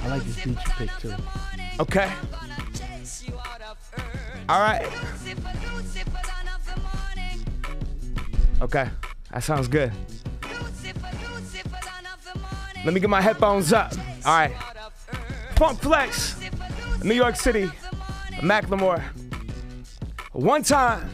I like this beat you picked too. Okay. All right. Okay, that sounds good. Let me get my headphones up. All right. Funk Flex, New York City, Macklemore. One time,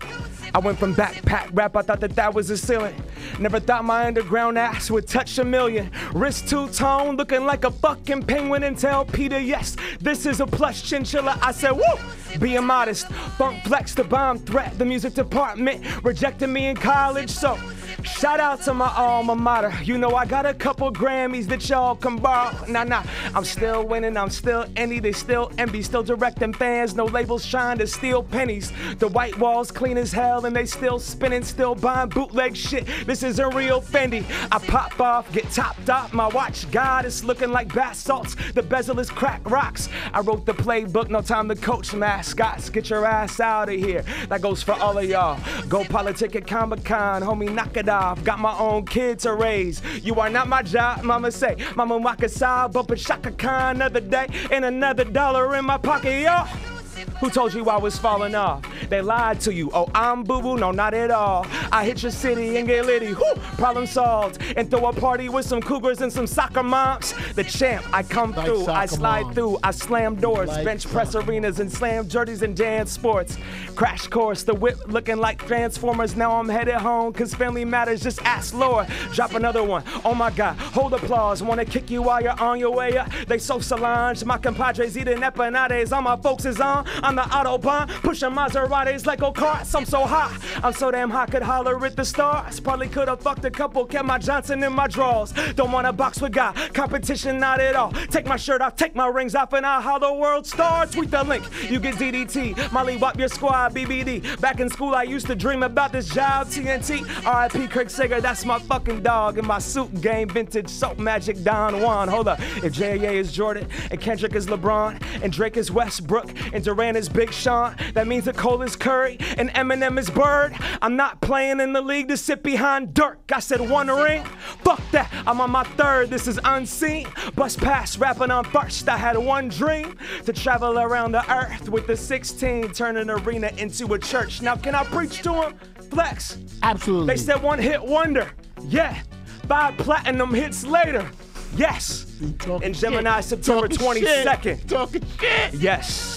I went from backpack rap, I thought that was the ceiling. Never thought my underground ass would touch a million. Wrist two-tone, looking like a fucking penguin, and tell Peter, yes, this is a plush chinchilla. I said, woo! Being modest, Funk Flex, the bomb threat. The music department rejected me in college, so shout out to my alma mater. You know I got a couple Grammys that y'all can borrow. Nah, I'm still winning, I'm still indie. They still envy, still directing fans. No labels trying to steal pennies. The white walls clean as hell and they still spinning, still buying bootleg shit. This is a real Fendi. I pop off, get topped off. My watch god is looking like bath salts. The bezel is crack rocks. I wrote the playbook, no time to coach mascots. Get your ass out of here. That goes for all of y'all. Go politic at Comic-Con, homie, knock it off. Got my own kid to raise. You are not my job, mama say. Mama Wakasa, bumpin' Shaka Khan another day and another dollar in my pocket, yo. Who told you I was falling off? They lied to you. Oh, I'm boo-boo? No, not at all. I hit your city and get litty. Whoo! Problem solved. And throw a party with some cougars and some soccer moms. The champ, I come like through. I slide mom. through. I slam doors. Like bench press arenas and slam jerseys and dance sports. Crash course. The whip looking like Transformers. Now I'm headed home because family matters. Just ask Laura. Drop another one. Oh my God. Hold applause. Wanna kick you while you're on your way up. They so Solange. My compadres eating empanadas. All my folks is on the Autobahn, pushing Maseratis like go-karts. I'm so hot, I'm so damn hot, could holler at the stars. Probably could have fucked a couple, kept my Johnson in my drawers. Don't wanna box with God, competition not at all. Take my shirt off, take my rings off, and I'll hollow world star. Tweet the link, you get DDT. Molly Wop your squad, BBD. Back in school, I used to dream about this job, TNT. RIP Kirk Sager, that's my fucking dog. In my suit game, vintage soap magic Don Juan. Hold up, if J.A. is Jordan, and Kendrick is LeBron, and Drake is Westbrook, and Durant is Big Sean, that means that Cole is Curry and Eminem is Bird. I'm not playing in the league to sit behind Dirk. I said one ring, fuck that, I'm on my third, this is unseen. Bust past rapping on first, I had one dream, to travel around the earth with the 16, turn an arena into a church. Now can I preach to him? Flex. Absolutely. They said one hit wonder, yeah. 5 platinum hits later, yes. In Gemini, shit. September 22nd. Talking shit. Yes.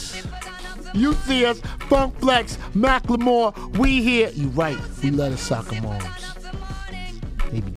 You see us, Funk Flex, Macklemore, we here. You right, we love the soccer moms. They be